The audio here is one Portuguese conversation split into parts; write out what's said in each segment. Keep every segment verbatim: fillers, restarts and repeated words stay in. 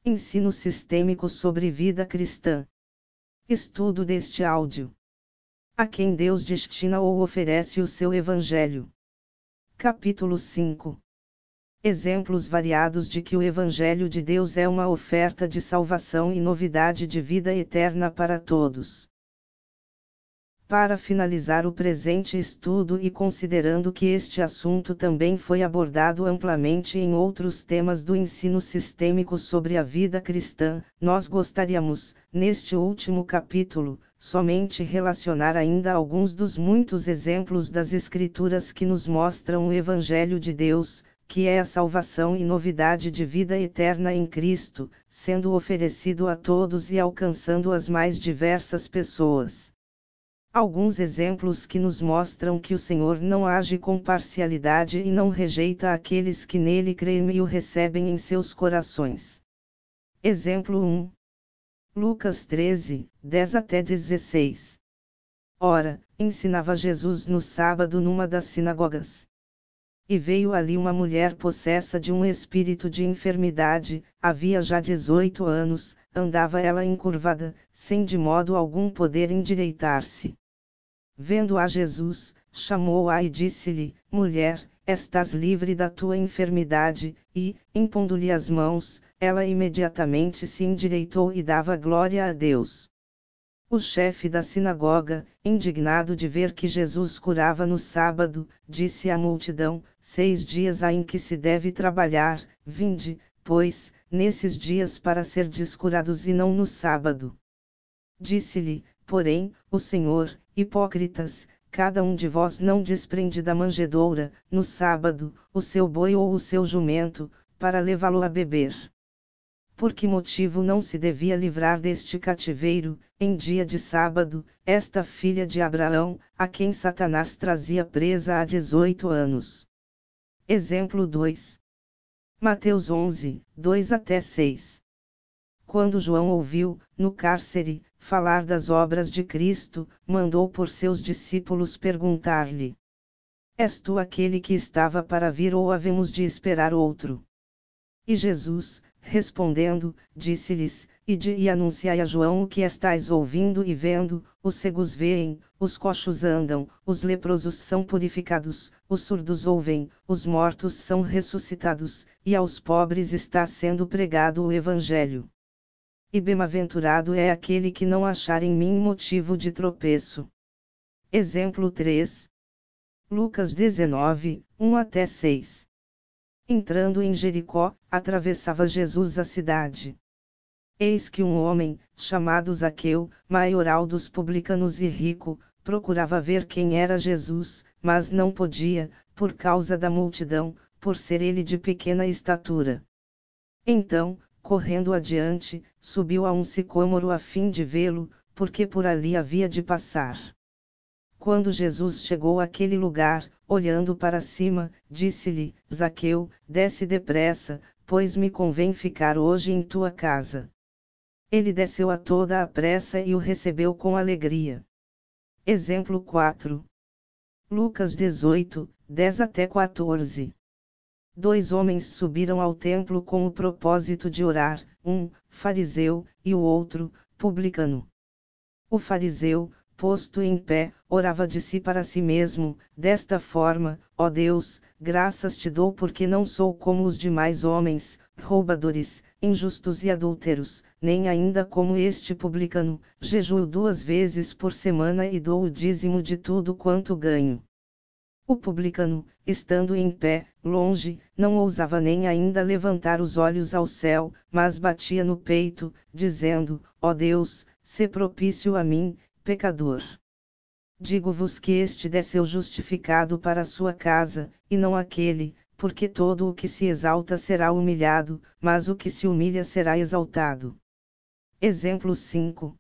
Ensino sistêmico sobre vida cristã. Estudo deste áudio. A quem Deus destina ou oferece o seu Evangelho. Capítulo cinco. Exemplos variados de que o Evangelho de Deus é uma oferta de salvação e novidade de vida eterna para todos. Para finalizar o presente estudo e considerando que este assunto também foi abordado amplamente em outros temas do ensino sistêmico sobre a vida cristã, nós gostaríamos, neste último capítulo, somente relacionar ainda alguns dos muitos exemplos das Escrituras que nos mostram o Evangelho de Deus, que é a salvação e novidade de vida eterna em Cristo, sendo oferecido a todos e alcançando as mais diversas pessoas. Alguns exemplos que nos mostram que o Senhor não age com parcialidade e não rejeita aqueles que nele creem e o recebem em seus corações. Exemplo um. Lucas treze, dez até dezesseis. Ora, ensinava Jesus no sábado numa das sinagogas. E veio ali uma mulher possessa de um espírito de enfermidade, havia já dezoito anos, andava ela encurvada, sem de modo algum poder endireitar-se. Vendo a Jesus, chamou-a e disse-lhe: Mulher, estás livre da tua enfermidade, e, impondo-lhe as mãos, ela imediatamente se endireitou e dava glória a Deus. O chefe da sinagoga, indignado de ver que Jesus curava no sábado, disse à multidão: Seis dias há em que se deve trabalhar, vinde, pois, nesses dias para serdes curados e não no sábado. Disse-lhe, porém, o Senhor: Hipócritas, cada um de vós não desprende da manjedoura, no sábado, o seu boi ou o seu jumento, para levá-lo a beber. Por que motivo não se devia livrar deste cativeiro, em dia de sábado, esta filha de Abraão, a quem Satanás trazia presa há dezoito anos? Exemplo dois. Mateus onze, dois até seis. Quando João ouviu, no cárcere, falar das obras de Cristo, mandou por seus discípulos perguntar-lhe: És tu aquele que estava para vir ou havemos de esperar outro? E Jesus, respondendo, disse-lhes: Ide e anunciai a João o que estais ouvindo e vendo: os cegos veem, os coxos andam, os leprosos são purificados, os surdos ouvem, os mortos são ressuscitados, e aos pobres está sendo pregado o Evangelho. E bem-aventurado é aquele que não achar em mim motivo de tropeço. Exemplo três. Lucas dezenove, um até seis. Entrando em Jericó, atravessava Jesus a cidade. Eis que um homem, chamado Zaqueu, maioral dos publicanos e rico, procurava ver quem era Jesus, mas não podia, por causa da multidão, por ser ele de pequena estatura. Então, correndo adiante, subiu a um sicômoro a fim de vê-lo, porque por ali havia de passar. Quando Jesus chegou àquele lugar, olhando para cima, disse-lhe: Zaqueu, desce depressa, pois me convém ficar hoje em tua casa. Ele desceu a toda a pressa e o recebeu com alegria. Exemplo quatro. Lucas dezoito, dez até quatorze. Dois homens subiram ao templo com o propósito de orar, um, fariseu, e o outro, publicano. O fariseu, posto em pé, orava de si para si mesmo, desta forma: Ó Deus, graças te dou porque não sou como os demais homens, roubadores, injustos e adúlteros, nem ainda como este publicano, jejuo duas vezes por semana e dou o dízimo de tudo quanto ganho. O publicano, estando em pé, longe, não ousava nem ainda levantar os olhos ao céu, mas batia no peito, dizendo: Ó Deus, sê propício a mim, pecador. Digo-vos que este desceu justificado para a sua casa, e não aquele, porque todo o que se exalta será humilhado, mas o que se humilha será exaltado. Exemplo cinco.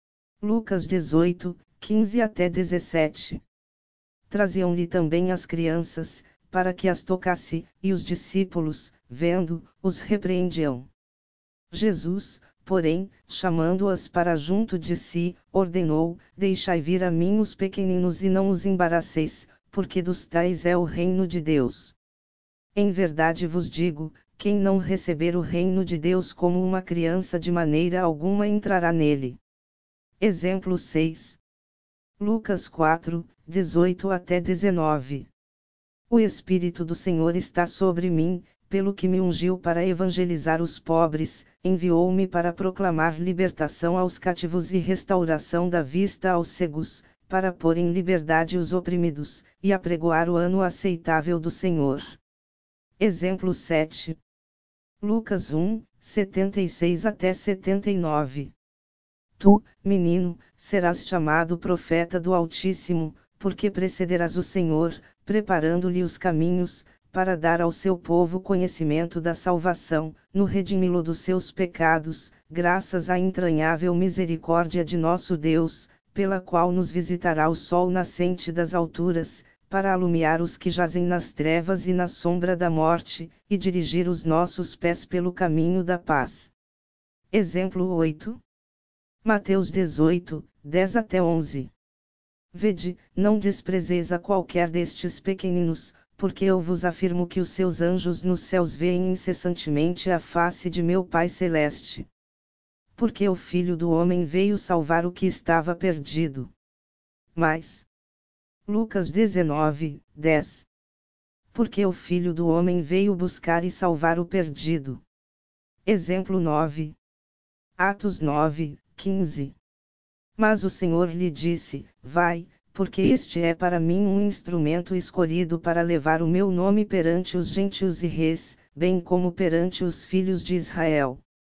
Lucas dezoito, quinze até dezessete. Traziam-lhe também as crianças, para que as tocasse, e os discípulos, vendo, os repreendiam. Jesus, porém, chamando-as para junto de si, ordenou: Deixai vir a mim os pequeninos e não os embaraceis, porque dos tais é o reino de Deus. Em verdade vos digo, quem não receber o reino de Deus como uma criança de maneira alguma entrará nele. Exemplo seis. Lucas quatro, dezoito até dezenove. O Espírito do Senhor está sobre mim, pelo que me ungiu para evangelizar os pobres, enviou-me para proclamar libertação aos cativos e restauração da vista aos cegos, para pôr em liberdade os oprimidos, e apregoar o ano aceitável do Senhor. Exemplo sete. Lucas um, setenta e seis até setenta e nove. Tu, menino, serás chamado profeta do Altíssimo, porque precederás o Senhor, preparando-lhe os caminhos, para dar ao seu povo conhecimento da salvação, no redimi-lo dos seus pecados, graças à entranhável misericórdia de nosso Deus, pela qual nos visitará o sol nascente das alturas, para alumiar os que jazem nas trevas e na sombra da morte, e dirigir os nossos pés pelo caminho da paz. Exemplo oito. Mateus dezoito, dez até onze. Vede, não desprezeis a qualquer destes pequeninos, porque eu vos afirmo que os seus anjos nos céus veem incessantemente a face de meu Pai Celeste. Porque o Filho do Homem veio salvar o que estava perdido. Mas, Lucas dezenove, dez. Porque o Filho do Homem veio buscar e salvar o perdido. Exemplo nove. Atos nove, quinze. Mas o Senhor lhe disse: Vai, porque este é para mim um instrumento escolhido para levar o meu nome perante os gentios e reis, bem como perante os filhos de Israel.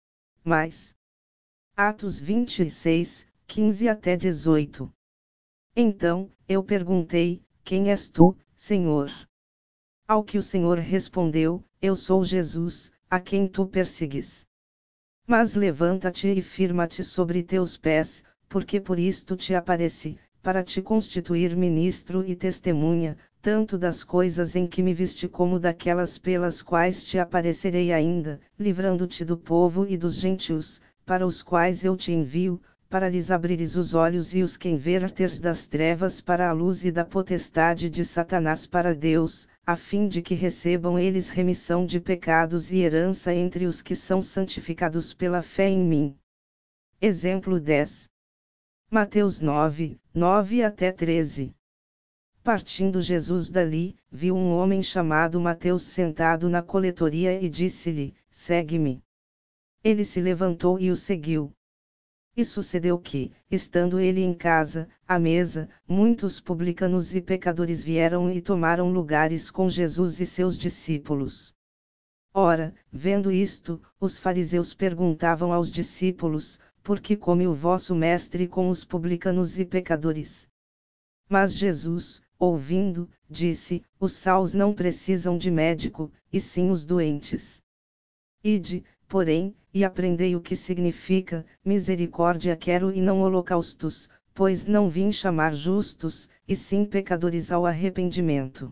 Mas, Atos vinte e seis, quinze até dezoito. Então, eu perguntei: Quem és tu, Senhor? Ao que o Senhor respondeu: Eu sou Jesus, a quem tu persigues. Mas levanta-te e firma-te sobre teus pés, porque por isto te apareci, para te constituir ministro e testemunha, tanto das coisas em que me viste como daquelas pelas quais te aparecerei ainda, livrando-te do povo e dos gentios, para os quais eu te envio, para lhes abrires os olhos e os converteres das trevas para a luz e da potestade de Satanás para Deus, a fim de que recebam eles remissão de pecados e herança entre os que são santificados pela fé em mim. Exemplo dez. Mateus nove, nove até treze. Partindo Jesus dali, viu um homem chamado Mateus sentado na coletoria e disse-lhe: Segue-me. Ele se levantou e o seguiu. E sucedeu que, estando ele em casa, à mesa, muitos publicanos e pecadores vieram e tomaram lugares com Jesus e seus discípulos. Ora, vendo isto, os fariseus perguntavam aos discípulos: Por que come o vosso mestre com os publicanos e pecadores? Mas Jesus, ouvindo, disse: Os sãos não precisam de médico, e sim os doentes. Ide, porém, e aprendei o que significa: misericórdia quero e não holocaustos, pois não vim chamar justos, e sim pecadores ao arrependimento.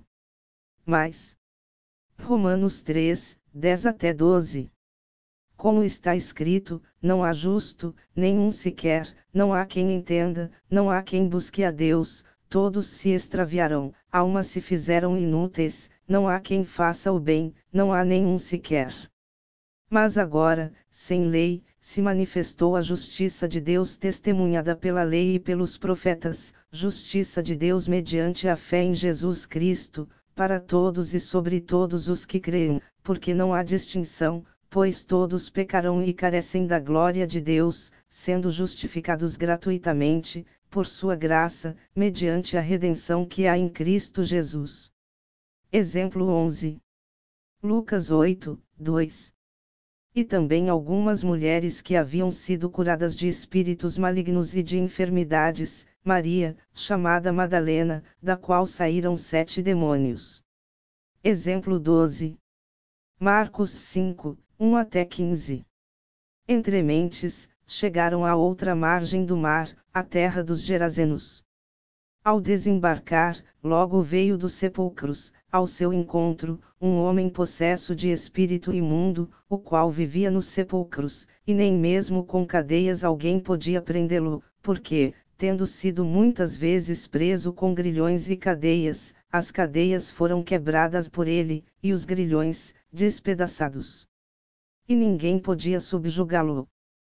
Mas, Romanos três, dez até doze. Como está escrito: não há justo, nenhum sequer, não há quem entenda, não há quem busque a Deus, todos se extraviaram, almas se fizeram inúteis, não há quem faça o bem, não há nenhum sequer. Mas agora, sem lei, se manifestou a justiça de Deus testemunhada pela lei e pelos profetas, justiça de Deus mediante a fé em Jesus Cristo, para todos e sobre todos os que creem, porque não há distinção, pois todos pecarão e carecem da glória de Deus, sendo justificados gratuitamente, por sua graça, mediante a redenção que há em Cristo Jesus. Exemplo onze. Lucas oito, dois. E também algumas mulheres que haviam sido curadas de espíritos malignos e de enfermidades, Maria, chamada Madalena, da qual saíram sete demônios. Exemplo doze. Marcos cinco, um até quinze. Entre mentes, chegaram à outra margem do mar, a terra dos Gerazenos. Ao desembarcar, logo veio dos sepulcros, ao seu encontro, um homem possesso de espírito imundo, o qual vivia nos sepulcros, e nem mesmo com cadeias alguém podia prendê-lo, porque, tendo sido muitas vezes preso com grilhões e cadeias, as cadeias foram quebradas por ele, e os grilhões, despedaçados. E ninguém podia subjugá-lo.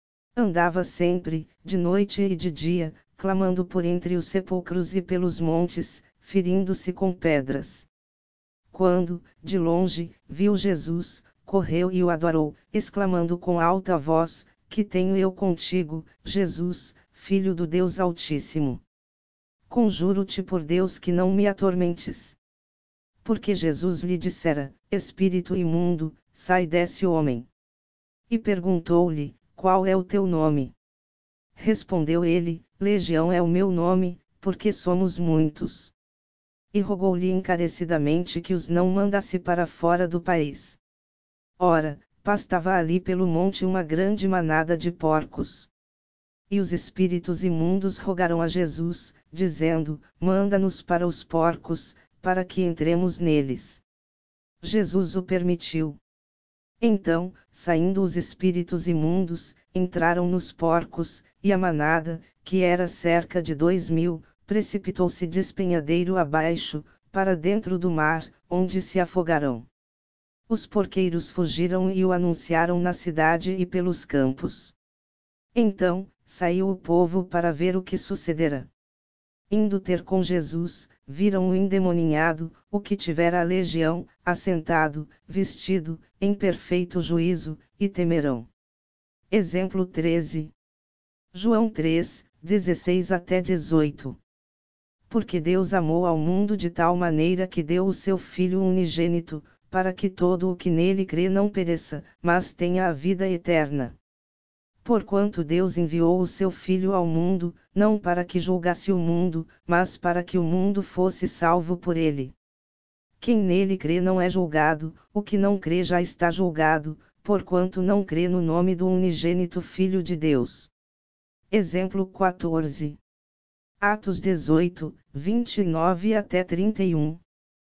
Andava sempre, de noite e de dia, clamando por entre os sepulcros e pelos montes, ferindo-se com pedras. Quando, de longe, viu Jesus, correu e o adorou, exclamando com alta voz: Que tenho eu contigo, Jesus, Filho do Deus Altíssimo? Conjuro-te por Deus que não me atormentes. Porque Jesus lhe dissera: Espírito imundo, sai desse homem. E perguntou-lhe: Qual é o teu nome? Respondeu ele: Legião é o meu nome, porque somos muitos. E rogou-lhe encarecidamente que os não mandasse para fora do país. Ora, pastava ali pelo monte uma grande manada de porcos. E os espíritos imundos rogaram a Jesus, dizendo: Manda-nos para os porcos, para que entremos neles. Jesus o permitiu. Então, saindo os espíritos imundos, entraram nos porcos, e a manada, que era cerca de dois mil, precipitou-se despenhadeiro abaixo, para dentro do mar, onde se afogarão. Os porqueiros fugiram e o anunciaram na cidade e pelos campos. Então, saiu o povo para ver o que sucedera. Indo ter com Jesus, viram o endemoninhado, o que tivera a legião, assentado, vestido, em perfeito juízo, e temerão. Exemplo treze. João três, dezesseis até dezoito. Porque Deus amou ao mundo de tal maneira que deu o seu Filho unigênito, para que todo o que nele crê não pereça, mas tenha a vida eterna. Porquanto Deus enviou o seu Filho ao mundo, não para que julgasse o mundo, mas para que o mundo fosse salvo por ele. Quem nele crê não é julgado, o que não crê já está julgado, porquanto não crê no nome do unigênito Filho de Deus. Exemplo quatorze. Atos dezoito, vinte e nove até trinta e um.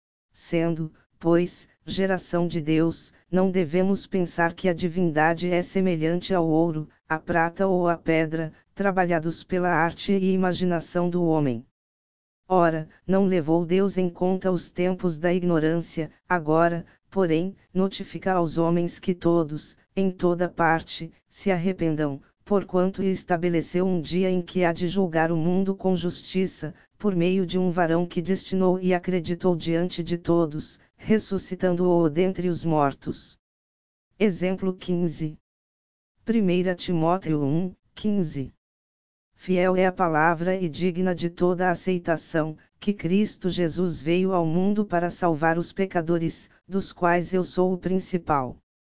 Sendo, pois, geração de Deus, não devemos pensar que a divindade é semelhante ao ouro, à prata ou à pedra, trabalhados pela arte e imaginação do homem. Ora, não levou Deus em conta os tempos da ignorância, agora, porém, notifica aos homens que todos, em toda parte, se arrependam, porquanto estabeleceu um dia em que há de julgar o mundo com justiça, por meio de um varão que destinou e acreditou diante de todos, ressuscitando-o dentre os mortos. Exemplo quinze. primeira Timóteo um, quinze. Fiel é a palavra e digna de toda a aceitação, que Cristo Jesus veio ao mundo para salvar os pecadores, dos quais eu sou o principal.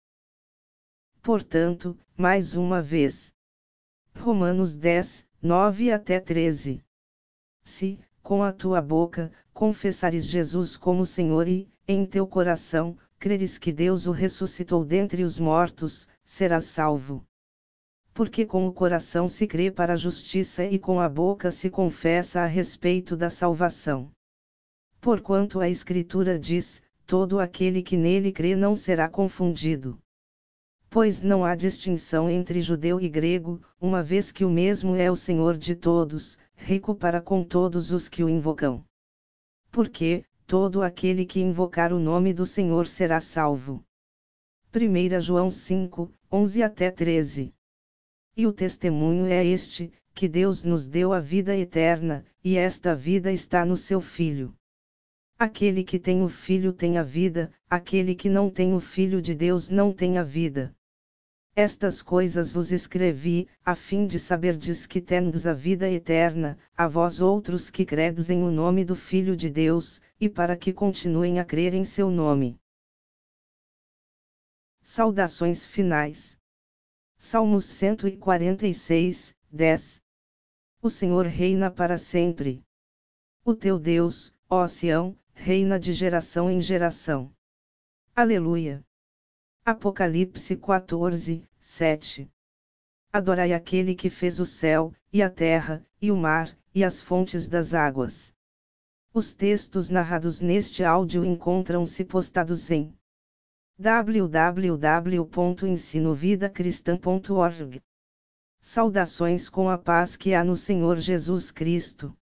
Portanto, mais uma vez. Romanos dez, nove até treze. Se, com a tua boca, confessares Jesus como Senhor e, em teu coração, creres que Deus o ressuscitou dentre os mortos, serás salvo. Porque com o coração se crê para a justiça e com a boca se confessa a respeito da salvação. Porquanto a Escritura diz: todo aquele que nele crê não será confundido. Pois não há distinção entre judeu e grego, uma vez que o mesmo é o Senhor de todos, rico para com todos os que o invocam. Porque, todo aquele que invocar o nome do Senhor será salvo. primeira João cinco, onze até treze. E o testemunho é este, que Deus nos deu a vida eterna, e esta vida está no seu Filho. Aquele que tem o Filho tem a vida, aquele que não tem o Filho de Deus não tem a vida. Estas coisas vos escrevi, a fim de saberdes que tendes a vida eterna, a vós outros que credes em o nome do Filho de Deus, e para que continuem a crer em seu nome. Saudações finais. Salmos cento e quarenta e seis, dez. O Senhor reina para sempre. O teu Deus, ó Sião, reina de geração em geração. Aleluia. Apocalipse quatorze, sete. Adorai aquele que fez o céu, e a terra, e o mar, e as fontes das águas. Os textos narrados neste áudio encontram-se postados em w w w ponto ensino vida cristã ponto org. Saudações com a paz que há no Senhor Jesus Cristo.